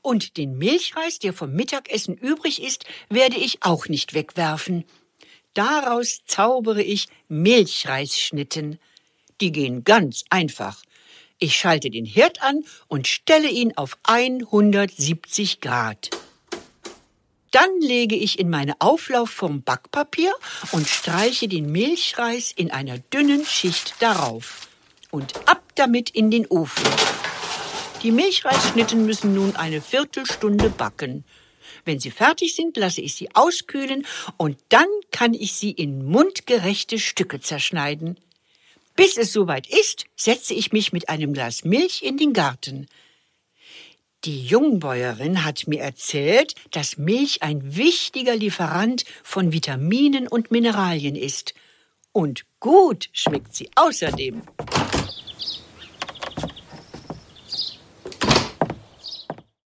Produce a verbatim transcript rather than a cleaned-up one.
Und den Milchreis, der vom Mittagessen übrig ist, werde ich auch nicht wegwerfen. Daraus zaubere ich Milchreisschnitten. Die gehen ganz einfach. Ich schalte den Herd an und stelle ihn auf hundertsiebzig Grad. Dann lege ich in meine Auflaufform Backpapier und streiche den Milchreis in einer dünnen Schicht darauf. Und ab damit in den Ofen. Die Milchreisschnitten müssen nun eine Viertelstunde backen. Wenn sie fertig sind, lasse ich sie auskühlen und dann kann ich sie in mundgerechte Stücke zerschneiden. Bis es soweit ist, setze ich mich mit einem Glas Milch in den Garten. Die Jungbäuerin hat mir erzählt, dass Milch ein wichtiger Lieferant von Vitaminen und Mineralien ist. Und gut schmeckt sie außerdem.